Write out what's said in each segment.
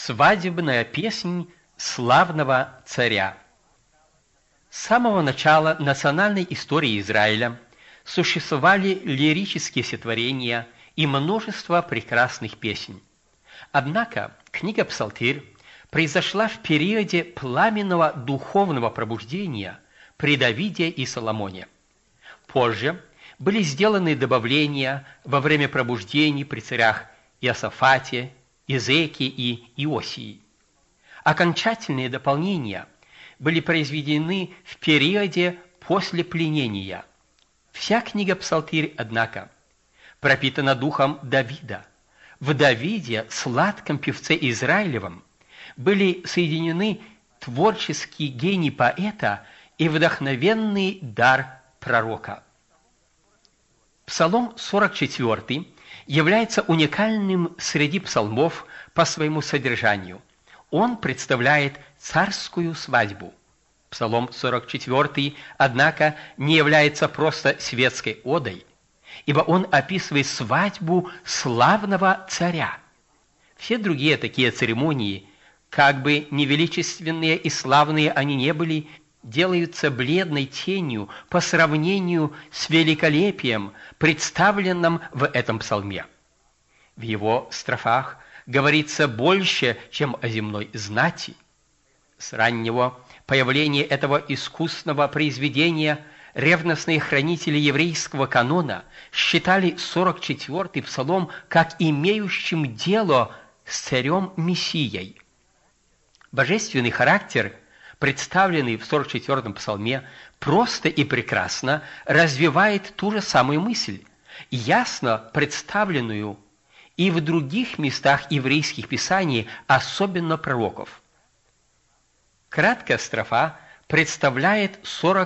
Свадебная песнь славного царя. С самого начала национальной истории Израиля существовали лирические стихотворения и множество прекрасных песен. Однако книга «Псалтырь» произошла в периоде пламенного духовного пробуждения при Давиде и Соломоне. Позже были сделаны добавления во время пробуждений при царях Иосафате, Изекии и Иосии. Окончательные дополнения были произведены в периоде после пленения. Вся книга «Псалтырь», однако, пропитана духом Давида. В Давиде, сладком певце Израилевом, были соединены творческий гений поэта и вдохновенный дар пророка. Псалом 44 является уникальным среди псалмов по своему содержанию. Он представляет царскую свадьбу. Псалом 44, однако, не является просто светской одой, ибо он описывает свадьбу славного царя. Все другие такие церемонии, как бы невеличественные и славные они не были, делаются бледной тенью по сравнению с великолепием, представленным в этом псалме. В его строфах говорится больше, чем о земной знати. С раннего появления этого искусного произведения ревностные хранители еврейского канона считали 44-й псалом как имеющим дело с царем Мессией. Божественный характер, представленный в 44-м псалме, просто и прекрасно развивает ту же самую мысль, ясно представленную и в других местах еврейских писаний, особенно пророков. Краткая строфа представляет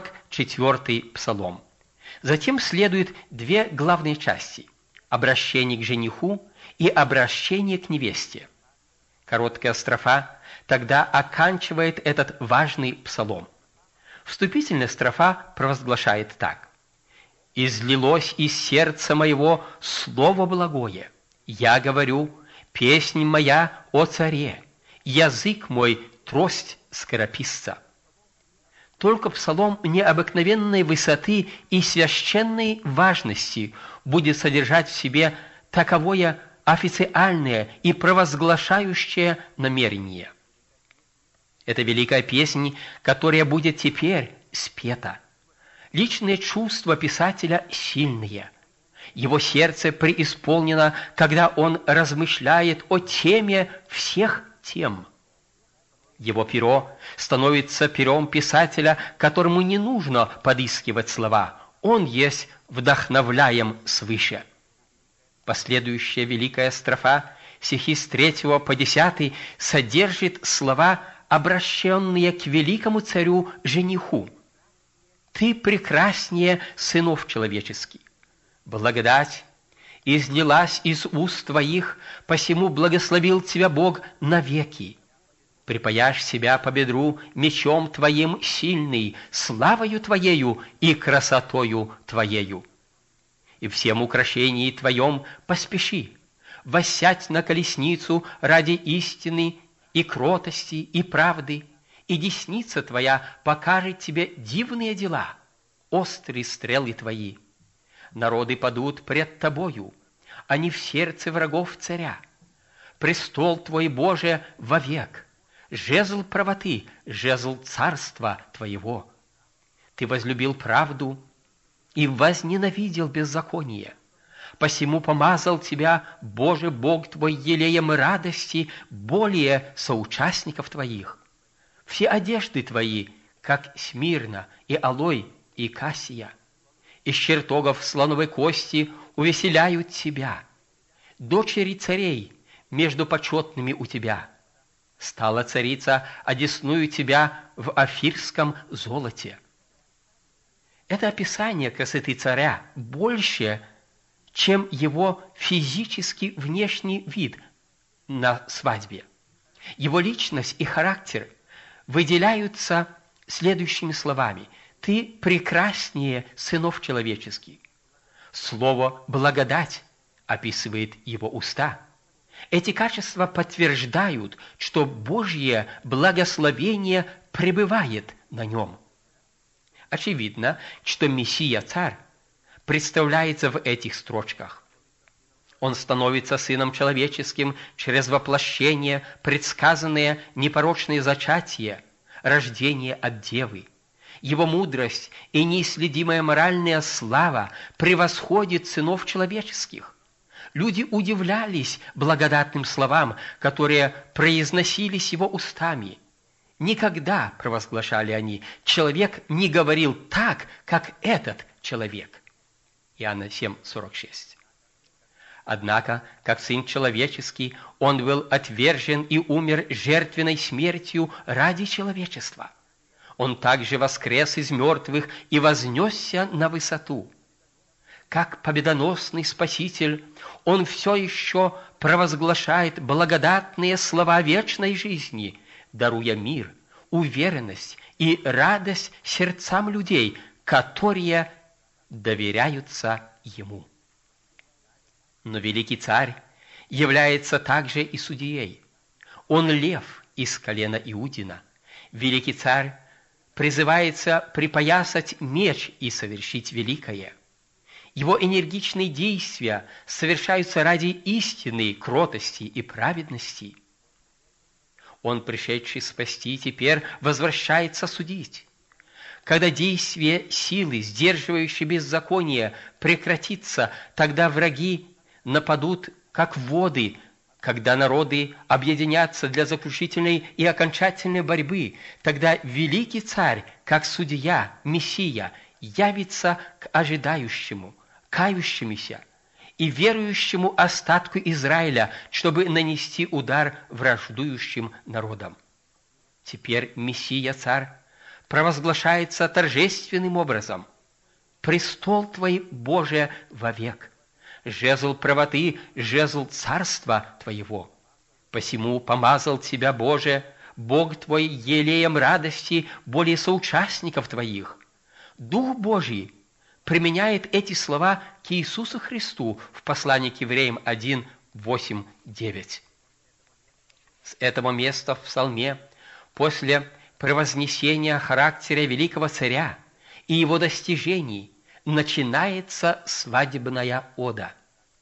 44-й псалом. Затем следуют две главные части – обращение к жениху и обращение к невесте. Короткая строфа тогда оканчивает этот важный псалом. Вступительная строфа провозглашает так: «Излилось из сердца моего слово благое. Я говорю, песнь моя о царе, язык мой трость скорописца». Только псалом необыкновенной высоты и священной важности будет содержать в себе таковое официальное и провозглашающее намерение. Это великая песнь, которая будет теперь спета. Личные чувства писателя сильные. Его сердце преисполнено, когда он размышляет о теме всех тем. Его перо становится пером писателя, которому не нужно подыскивать слова. Он есть вдохновляем свыше. Последующая великая строфа, стихи с 3 по 10, содержит слова, обращенные к великому царю-жениху. «Ты прекраснее сынов человеческих. Благодать излилась из уст твоих, посему благословил тебя Бог навеки. Припаяшь себя по бедру мечом твоим сильный, славою твоею и красотою твоею. И всем украшении твоем поспеши, воссядь на колесницу ради истины и кротости и правды, и десница твоя покажет тебе дивные дела, острые стрелы твои. Народы падут пред тобою, они в сердце врагов царя. Престол твой, Боже, вовек, жезл правоты, жезл царства твоего. Ты возлюбил правду и возненавидел беззаконие. Посему помазал тебя, Боже, Бог твой, елеем радости более соучастников твоих. Все одежды твои, как смирна и алой и кассия. Из чертогов слоновой кости увеселяют тебя. Дочери царей между почетными у тебя. Стала царица одесную тебя в офирском золоте. Это описание красоты царя больше, чем его физический внешний вид на свадьбе. Его личность и характер выделяются следующими словами: «Ты прекраснее сынов человеческих». Слово «благодать» описывает его уста. Эти качества подтверждают, что Божье благословение пребывает на нем. Очевидно, что Мессия-Царь представляется в этих строчках. Он становится Сыном Человеческим через воплощение, предсказанное непорочное зачатие, рождение от Девы. Его мудрость и неисследимая моральная слава превосходит сынов человеческих. Люди удивлялись благодатным словам, которые произносились его устами. Никогда, провозглашали они, человек не говорил так, как этот человек. Иоанна 7:46. Однако, как Сын Человеческий, Он был отвержен и умер жертвенной смертью ради человечества. Он также воскрес из мертвых и вознесся на высоту. Как победоносный Спаситель, Он все еще провозглашает благодатные слова вечной жизни, даруя мир, уверенность и радость сердцам людей, которые доверяются Ему. Но великий царь является также и судьей. Он лев из колена Иудина. Великий царь призывается припоясать меч и совершить великое. Его энергичные действия совершаются ради истины, кротости и праведности. Он, пришедший спасти, теперь возвращается судить. Когда действие силы, сдерживающей беззаконие, прекратится, тогда враги нападут, как воды, когда народы объединятся для заключительной и окончательной борьбы, тогда великий царь, как судья, Мессия, явится к ожидающему, кающемуся и верующему остатку Израиля, чтобы нанести удар враждующим народам. Теперь Мессия-царь провозглашается торжественным образом. «Престол Твой, Боже, вовек, жезл правоты, жезл царства Твоего. Посему помазал Тебя, Боже, Бог Твой, елеем радости более соучастников Твоих». Дух Божий применяет эти слова к Иисусу Христу в послании к Евреям 1, 8, 9. С этого места в Псалме, после превознесения характера великого царя и его достижений, начинается свадебная ода.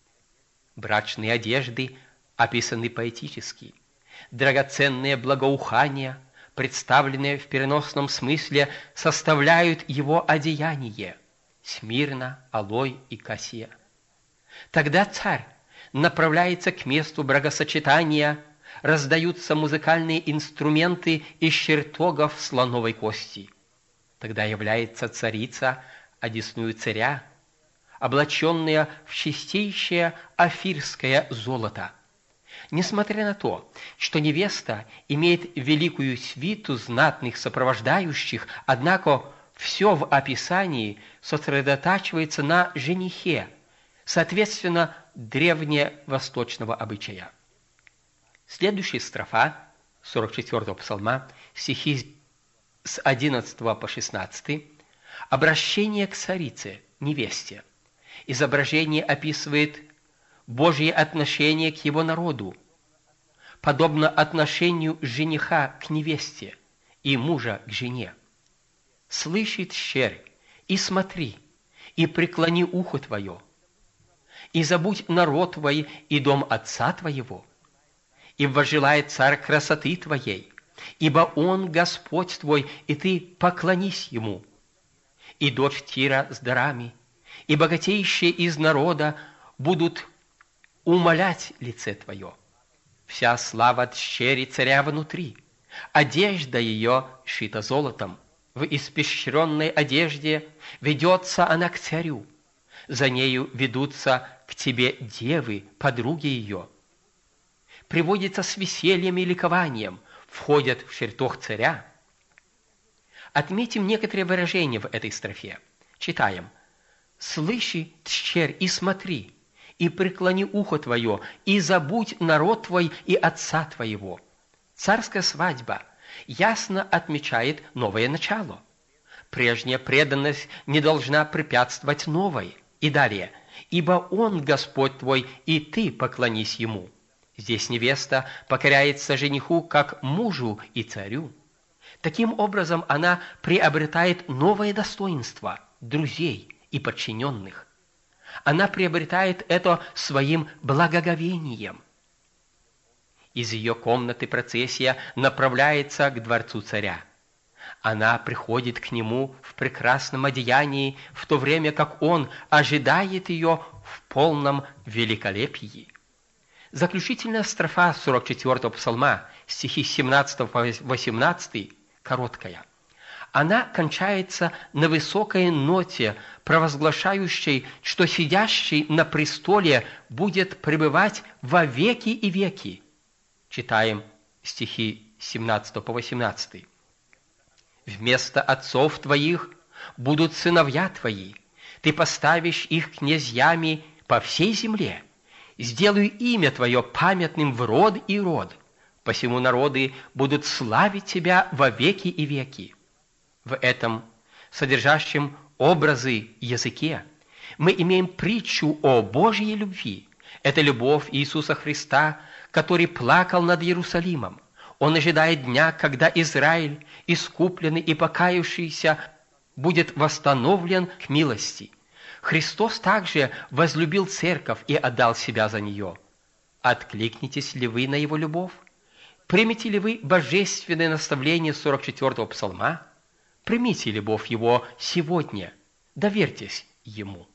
Брачные одежды описаны поэтически. Драгоценные благоухания, представленные в переносном смысле, составляют его одеяние – смирна, алой и кассия. Тогда царь направляется к месту бракосочетания, раздаются музыкальные инструменты из чертогов слоновой кости. Тогда является царица, одесную царя, облаченная в чистейшее афирское золото. Несмотря на то, что невеста имеет великую свиту знатных сопровождающих, однако все в описании сосредотачивается на женихе, соответственно, древневосточного обычая. Следующая строфа 44-го псалма, стихи с 11 по 16, обращение к царице, невесте. Изображение описывает Божье отношение к его народу, подобно отношению жениха к невесте и мужа к жене. «Слыши, тщерь, и смотри, и преклони ухо твое, и забудь народ твой и дом отца твоего, ибо желает царь красоты твоей, ибо он Господь твой, и ты поклонись ему, и дочь Тира с дарами, и богатейшие из народа будут умолять лице твое. Вся слава тщери царя внутри, одежда ее шита золотом, в испещренной одежде ведется она к царю, за нею ведутся к тебе девы, подруги ее. Приводится с весельем и ликованием, входят в чертог царя. Отметим некоторые выражения в этой строфе. Читаем. «Слыши, тщерь, и смотри, и преклони ухо твое, и забудь народ твой и отца твоего». Царская свадьба ясно отмечает новое начало. Прежняя преданность не должна препятствовать новой. И далее. «Ибо Он Господь твой, и ты поклонись Ему». Здесь невеста покоряется жениху как мужу и царю. Таким образом, она приобретает новое достоинство друзей и подчиненных. Она приобретает это своим благоговением. Из ее комнаты процессия направляется к дворцу царя. Она приходит к нему в прекрасном одеянии, в то время как он ожидает ее в полном великолепии. Заключительная строфа 44-го псалма, стихи с 17 по 18, короткая. Она кончается на высокой ноте, провозглашающей, что сидящий на престоле будет пребывать во веки и веки. Читаем стихи с 17 по 18. «Вместо отцов твоих будут сыновья твои, ты поставишь их князьями по всей земле. Сделаю имя твое памятным в род и род, посему народы будут славить тебя во веки и веки». В этом содержащем образы языке мы имеем притчу о Божьей любви. Это любовь Иисуса Христа, который плакал над Иерусалимом. Он ожидает дня, когда Израиль, искупленный и покаявшийся, будет восстановлен к милости. Христос также возлюбил церковь и отдал себя за нее. Откликнетесь ли вы на его любовь? Примете ли вы божественное наставление 44-го псалма? Примите любовь его сегодня. Доверьтесь ему.